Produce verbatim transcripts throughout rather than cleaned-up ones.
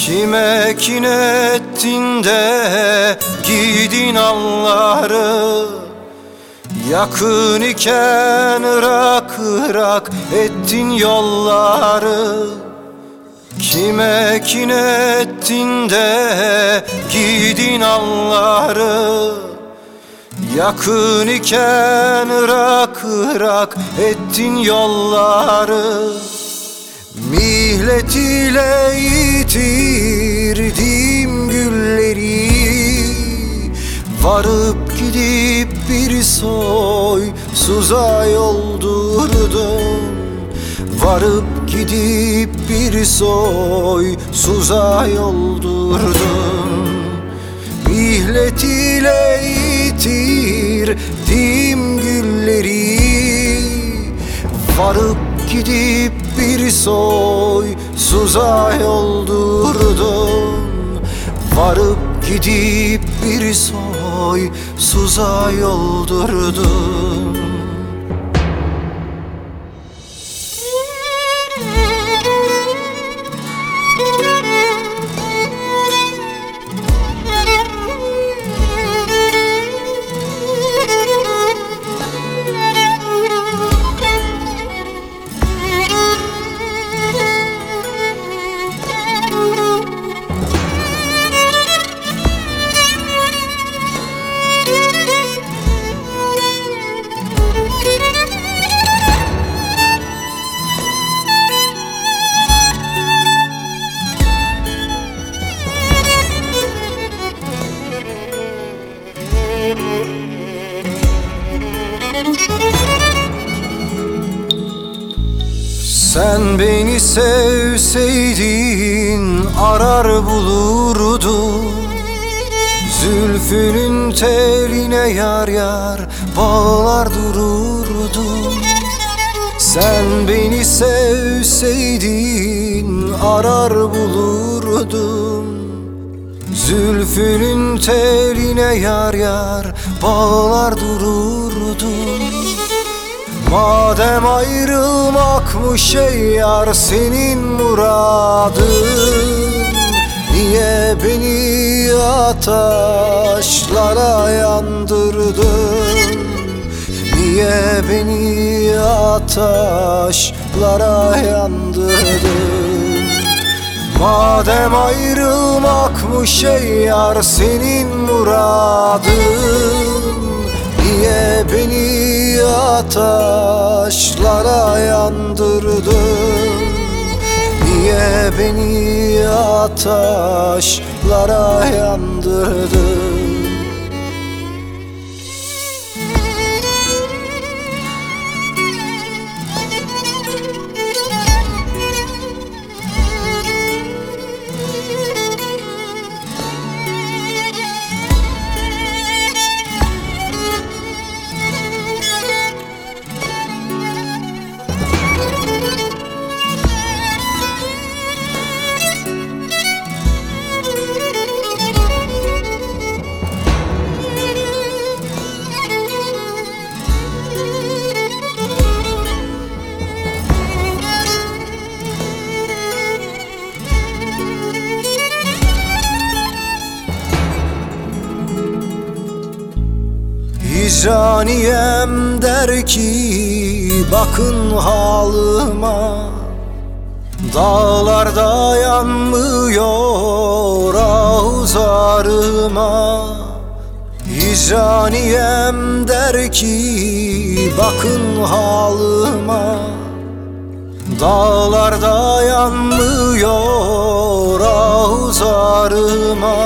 Kime kin ettin de gidin alları, yakın iken ırak ırak ettin yolları. Kime kin ettin de gidin alları, yakın iken ırak ırak ettin yolları. Mihlet ile yitirdim gülleri, varıp gidip bir soysuza yoldurdum. Varıp gidip bir soysuza yoldurdum. Mihlet ile yitirdim gülleri, varıp gidip bir soysuza yoldurdum. Varıp gidip bir soysuza yoldurdum. Sen beni sevseydin arar bulurdun, zülfünün teline yar yar bağlar dururdun. Sen beni sevseydin arar bulurdun, zülfünün teline yar yar bağlar dururdun. Madem ayrılmakmış ey yar senin muradın, niye beni ateşlara yandırdın? Niye beni ateşlara yandırdın? Madem ayrılmakmış ey yar senin muradın, niye beni ateşlara yandırdın? Niye beni ateşlara yandırdın? Hicraniyem der ki bakın halıma, dağlarda yanmıyor ağuzarıma. Hicraniyem der ki bakın halıma, dağlarda yanmıyor ağuzarıma.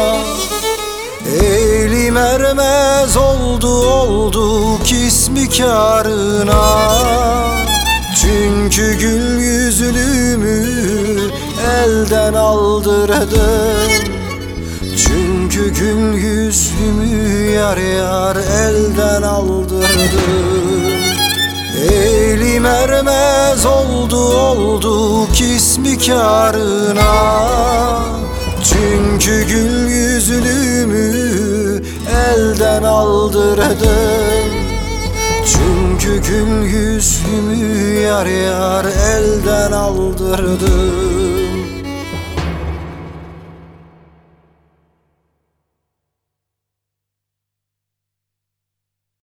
Elim ermez oldu olduk ismikarına, çünkü gül yüzlümü elden aldırdın. Çünkü gül yüzlümü yar yar elden aldırdın. Elim ermez oldu olduk ismikarına, çünkü gül yüzlümü elden aldırdın. Çünkü gül yüzlümü yar yar elden aldırdın.